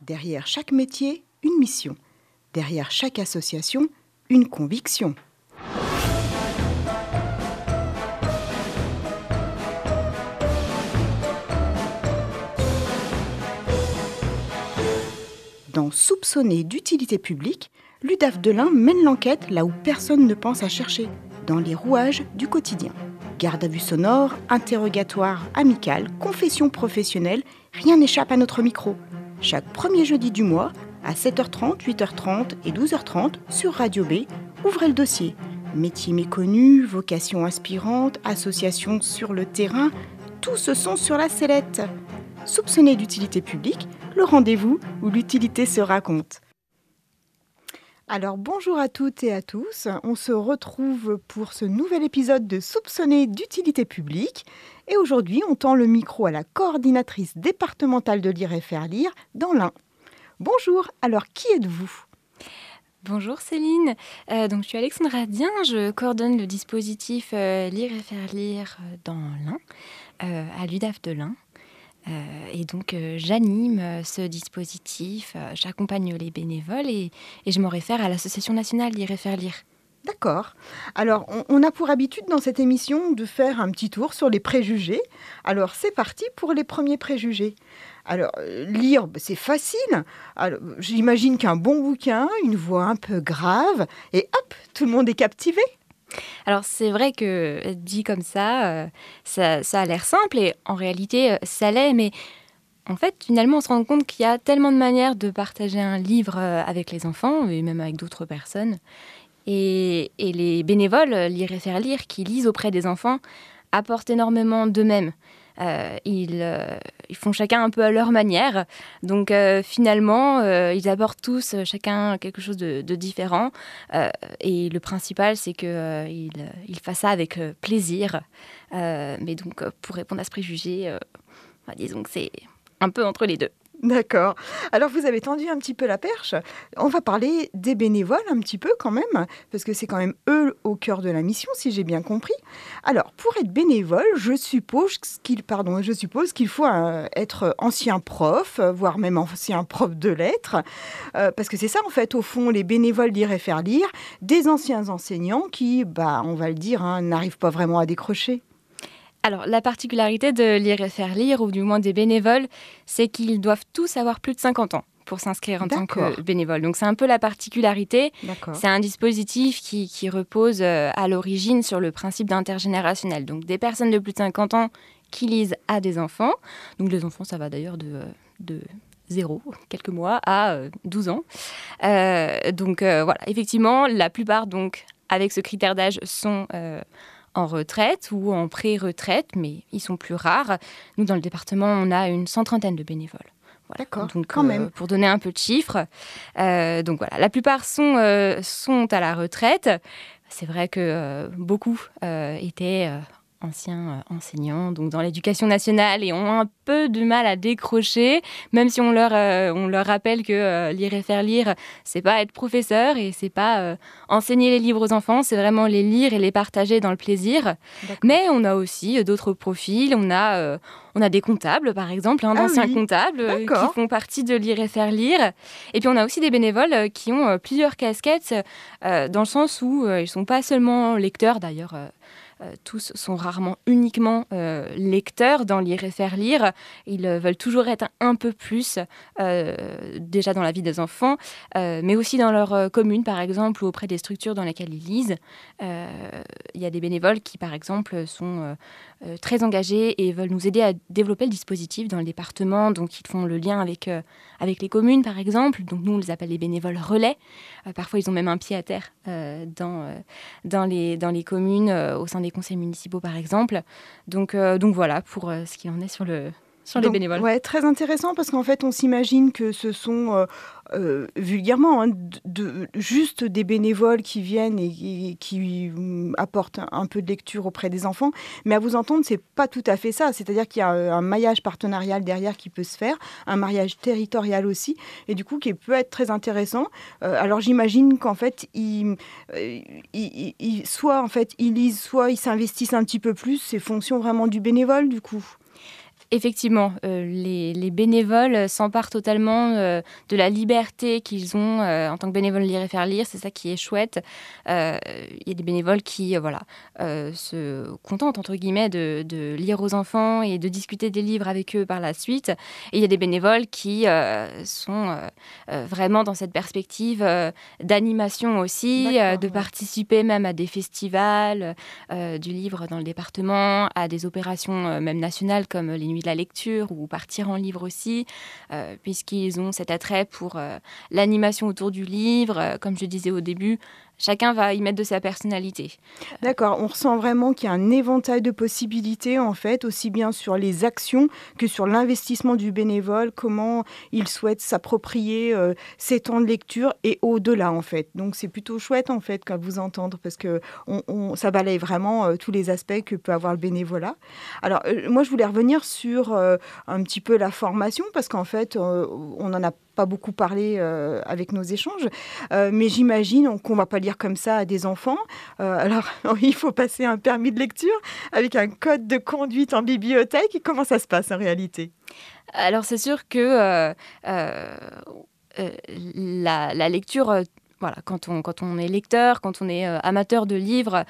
Derrière chaque métier, une mission. Derrière chaque association, une conviction. Dans Soupçonné d'utilité publique, l'UDAF de l'Ain mène l'enquête là où personne ne pense à chercher, dans les rouages du quotidien. Garde à vue sonore, interrogatoire amical, confession professionnelle, rien n'échappe à notre micro. Chaque premier jeudi du mois, à 7h30, 8h30 et 12h30 sur Radio B, ouvrez le dossier. Métiers méconnus, vocations inspirantes, associations sur le terrain, tous se sont sur la sellette. Soupçonné d'utilité publique, le rendez-vous où l'utilité se raconte. Alors bonjour à toutes et à tous, on se retrouve pour ce nouvel épisode de Soupçonné d'utilité publique et aujourd'hui on tend le micro à la coordinatrice départementale de Lire et Faire Lire dans l'Ain. Bonjour, alors qui êtes-vous ? Bonjour Céline, donc je suis Alexandra Dien, je coordonne le dispositif Lire et Faire Lire dans l'Ain, à l'UDAF de l'Ain. Et donc j'anime ce dispositif, j'accompagne les bénévoles et je m'en réfère à l'Association nationale Lire et Faire Lire. D'accord. Alors, on a pour habitude dans cette émission de faire un petit tour sur les préjugés. Alors, c'est parti pour les premiers préjugés. Alors, lire, c'est facile. Alors, j'imagine qu'un bon bouquin, une voix un peu grave, et hop, tout le monde est captivé. Alors c'est vrai que dit comme ça, ça a l'air simple et en réalité ça l'est, mais en fait finalement on se rend compte qu'il y a tellement de manières de partager un livre avec les enfants et même avec d'autres personnes. Et les bénévoles Lire et Faire Lire qui lisent auprès des enfants apportent énormément d'eux-mêmes. Ils font chacun un peu à leur manière. Donc finalement, ils apportent tous chacun quelque chose de différent. Et le principal, c'est qu'ils fassent ça avec plaisir. Mais donc, pour répondre à ce préjugé, disons que c'est un peu entre les deux. D'accord. Alors, vous avez tendu un petit peu la perche. On va parler des bénévoles un petit peu quand même, parce que c'est quand même eux au cœur de la mission, si j'ai bien compris. Alors, pour être bénévole, je suppose qu'il faut être ancien prof, voire même ancien prof de lettres, parce que c'est ça, en fait, au fond, les bénévoles Lire et Faire Lire, des anciens enseignants qui, on va le dire, n'arrivent pas vraiment à décrocher. Alors, la particularité de Lire et Faire Lire, ou du moins des bénévoles, c'est qu'ils doivent tous avoir plus de 50 ans pour s'inscrire en tant que bénévole. Donc, c'est un peu la particularité. D'accord. C'est un dispositif qui repose à l'origine sur le principe d'intergénérationnel. Donc, des personnes de plus de 50 ans qui lisent à des enfants. Donc, les enfants, ça va d'ailleurs de 0, quelques mois, à 12 ans. Voilà, effectivement, la plupart, donc, avec ce critère d'âge, sont en retraite ou en pré-retraite, mais ils sont plus rares. Nous, dans le département, on a une 130aine de bénévoles. Voilà. D'accord, donc, quand même. Pour donner un peu de chiffres. Donc voilà, la plupart sont à la retraite. C'est vrai que beaucoup étaient anciens enseignants, donc dans l'éducation nationale, et ont un peu de mal à décrocher, même si on leur rappelle que Lire et Faire Lire, c'est pas être professeur et c'est pas enseigner les livres aux enfants, c'est vraiment les lire et les partager dans le plaisir. D'accord. Mais on a aussi d'autres profils, on a des comptables, par exemple, d'anciens comptables qui font partie de Lire et Faire Lire. Et puis on a aussi des bénévoles qui ont plusieurs casquettes, dans le sens où ils sont pas seulement lecteurs, d'ailleurs. Tous sont rarement uniquement lecteurs dans Lire et Faire Lire. Ils veulent toujours être un peu plus, déjà dans la vie des enfants, mais aussi dans leur commune, par exemple, ou auprès des structures dans lesquelles ils lisent. Il y a des bénévoles qui, par exemple, sont très engagés et veulent nous aider à développer le dispositif dans le département. Donc, ils font le lien avec les communes, par exemple. Donc, nous, on les appelle les bénévoles relais. Parfois, ils ont même un pied à terre dans les communes, au sein des conseils municipaux, par exemple. Donc voilà, pour ce qu'il en est sur les bénévoles. Ouais, très intéressant, parce qu'en fait, on s'imagine que ce sont vulgairement juste des bénévoles qui viennent et qui apportent un peu de lecture auprès des enfants. Mais à vous entendre, c'est pas tout à fait ça. C'est-à-dire qu'il y a un maillage partenarial derrière qui peut se faire, un maillage territorial aussi, et du coup qui peut être très intéressant. Alors j'imagine qu'en fait, soit ils lisent, soit ils s'investissent un petit peu plus. C'est fonction vraiment du bénévole, du coup. Effectivement, les bénévoles s'emparent totalement de la liberté qu'ils ont en tant que bénévoles lire et faire lire. C'est ça qui est chouette. Il y a des bénévoles qui se contentent, entre guillemets, de lire aux enfants et de discuter des livres avec eux par la suite. Et il y a des bénévoles qui sont vraiment dans cette perspective d'animation aussi, de participer même à des festivals du livre dans le département, à des opérations même nationales comme les Nuits de la lecture ou partir en livre aussi, puisqu'ils ont cet attrait pour l'animation autour du livre. Comme je disais au début, chacun va y mettre de sa personnalité. D'accord, on ressent vraiment qu'il y a un éventail de possibilités, en fait, aussi bien sur les actions que sur l'investissement du bénévole, comment il souhaite s'approprier ces temps de lecture et au-delà, en fait. Donc, c'est plutôt chouette, en fait, qu'à vous entendre, parce que ça balaye vraiment tous les aspects que peut avoir le bénévolat. Alors, moi, je voulais revenir sur un petit peu la formation, parce qu'en fait, on n'en a pas beaucoup parlé avec nos échanges, mais j'imagine qu'on ne va pas lire comme ça à des enfants. Alors, il faut passer un permis de lecture avec un code de conduite en bibliothèque. Comment ça se passe en réalité ? Alors, c'est sûr que la lecture... Voilà, quand on est lecteur, quand on est amateur de livres,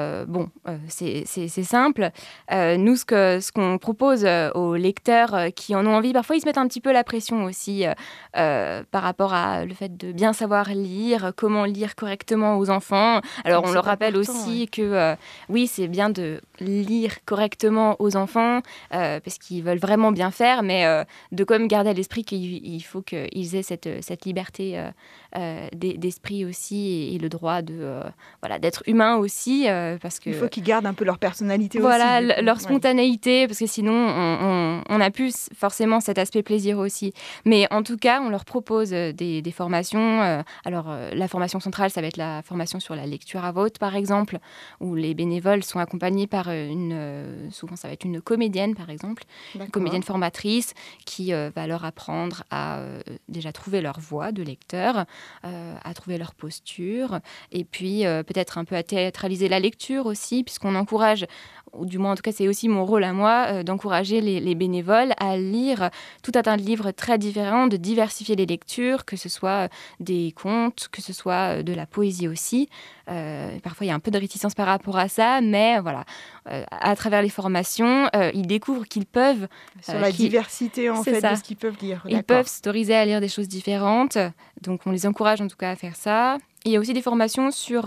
c'est simple. Nous, ce qu'on propose aux lecteurs qui en ont envie, parfois ils se mettent un petit peu la pression aussi par rapport à le fait de bien savoir lire, comment lire correctement aux enfants. Alors, on leur rappelle aussi que oui, c'est bien de lire correctement aux enfants parce qu'ils veulent vraiment bien faire, mais de quand même garder à l'esprit qu'il faut qu'ils aient cette liberté d'esprit aussi et le droit d'être humain aussi parce que il faut qu'ils gardent un peu leur personnalité aussi. Voilà, leur spontanéité, parce que sinon on a plus forcément cet aspect plaisir aussi. Mais en tout cas, on leur propose des formations. Alors la formation centrale, ça va être la formation sur la lecture à voix haute, par exemple, où les bénévoles sont accompagnés par souvent ça va être une comédienne, par exemple, une comédienne formatrice qui va leur apprendre à déjà trouver leur voix de lecteur, à trouver leur posture, et puis peut-être un peu à théâtraliser la lecture aussi, puisqu'on encourage, ou du moins en tout cas c'est aussi mon rôle à moi, d'encourager les bénévoles à lire tout un tas de livres très différents, de diversifier les lectures, que ce soit des contes, que ce soit de la poésie aussi. Parfois il y a un peu de réticence par rapport à ça, mais voilà, à travers les formations, ils découvrent qu'ils peuvent... Sur la diversité en fait de ce qu'ils peuvent lire. Ils peuvent s'autoriser à lire des choses différentes, donc on les encourage en tout cas à faire ça. Il y a aussi des formations sur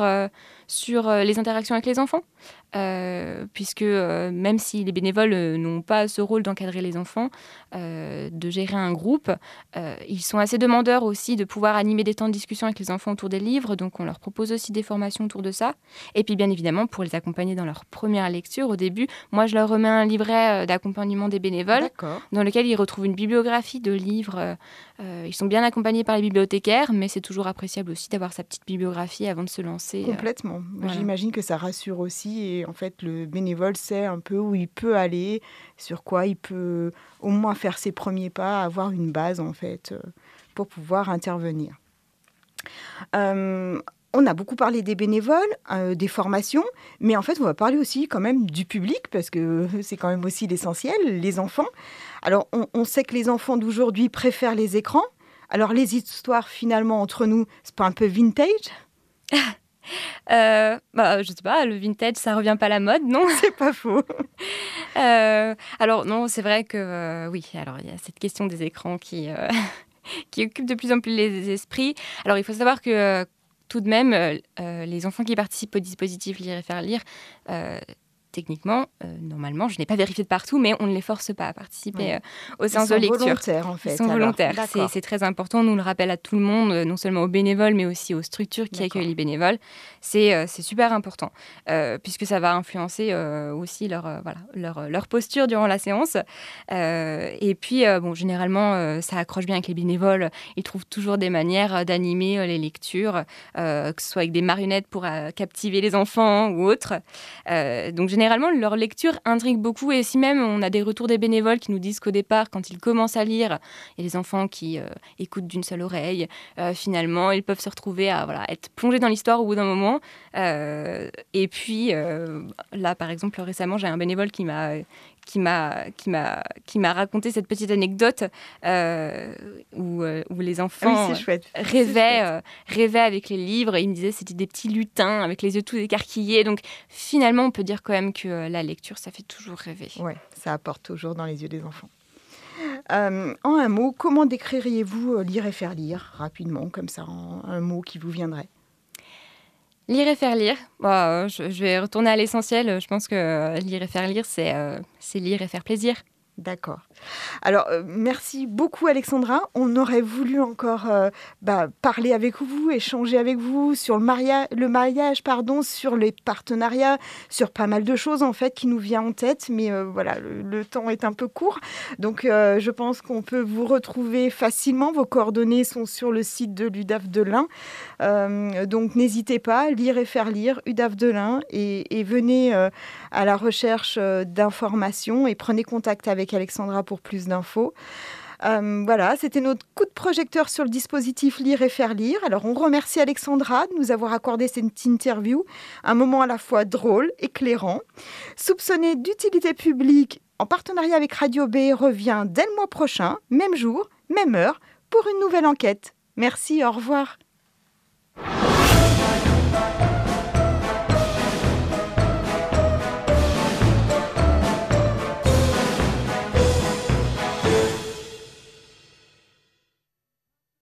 les interactions avec les enfants, puisque même si les bénévoles n'ont pas ce rôle d'encadrer les enfants, de gérer un groupe, ils sont assez demandeurs aussi de pouvoir animer des temps de discussion avec les enfants autour des livres, donc on leur propose aussi des formations autour de ça. Et puis bien évidemment, pour les accompagner dans leur première lecture, au début, moi je leur remets un livret d'accompagnement des bénévoles, dans lequel ils retrouvent une bibliographie de livres. Ils sont bien accompagnés par les bibliothécaires, mais c'est toujours appréciable aussi d'avoir sa petite bibliographie avant de se lancer. Complètement. Voilà. J'imagine que ça rassure aussi et en fait le bénévole sait un peu où il peut aller, sur quoi il peut au moins faire ses premiers pas, avoir une base en fait pour pouvoir intervenir. On a beaucoup parlé des bénévoles, des formations, mais en fait on va parler aussi quand même du public parce que c'est quand même aussi l'essentiel, les enfants. Alors on sait que les enfants d'aujourd'hui préfèrent les écrans. Alors les histoires finalement entre nous, c'est pas un peu vintage ? Je sais pas, le vintage, ça revient pas à la mode, non ? C'est pas faux. Alors non, c'est vrai que oui, alors il y a cette question des écrans qui occupe de plus en plus les esprits. Alors il faut savoir que tout de même, les enfants qui participent au dispositif Lire et faire lire, techniquement, normalement, je n'ai pas vérifié de partout, mais on ne les force pas à participer aux séances de lecture. Ils sont volontaires, en fait. Ils sont volontaires. C'est très important. Nous le rappelle à tout le monde, non seulement aux bénévoles, mais aussi aux structures qui accueillent les bénévoles. C'est super important, puisque ça va influencer aussi leur posture durant la séance. Et puis, généralement, ça accroche bien avec les bénévoles. Ils trouvent toujours des manières d'animer les lectures, que ce soit avec des marionnettes pour captiver les enfants ou autre. Donc, généralement, leur lecture intrigue beaucoup. Et si même on a des retours des bénévoles qui nous disent qu'au départ, quand ils commencent à lire, il y a des enfants qui écoutent d'une seule oreille. Finalement, ils peuvent se retrouver à être plongés dans l'histoire au bout d'un moment. Et puis, là, par exemple, récemment, j'ai un bénévole qui qui m'a raconté cette petite anecdote où les enfants rêvaient avec les livres. Et il me disait que c'était des petits lutins avec les yeux tout écarquillés. Donc finalement, on peut dire quand même que la lecture, ça fait toujours rêver. Oui, ça apporte toujours dans les yeux des enfants. En un mot, comment décririez-vous lire et faire lire, rapidement, comme ça, en un mot qui vous viendrait ? Lire et faire lire, je vais retourner à l'essentiel. Je pense que lire et faire lire, c'est lire et faire plaisir. D'accord. Alors, merci beaucoup Alexandra. On aurait voulu encore parler avec vous, échanger avec vous sur le mariage, sur les partenariats, sur pas mal de choses en fait qui nous vient en tête. Mais voilà, le temps est un peu court. Donc, je pense qu'on peut vous retrouver facilement. Vos coordonnées sont sur le site de l'UDAF de l'Ain. Donc, n'hésitez pas, lire et faire lire, UDAF de l'Ain, et venez à la recherche d'informations et prenez contact avec Alexandra pour plus d'infos. Voilà, c'était notre coup de projecteur sur le dispositif Lire et faire lire. Alors, on remercie Alexandra de nous avoir accordé cette interview, un moment à la fois drôle, éclairant. Soupçonné d'utilité publique en partenariat avec Radio B revient dès le mois prochain, même jour, même heure, pour une nouvelle enquête. Merci, au revoir.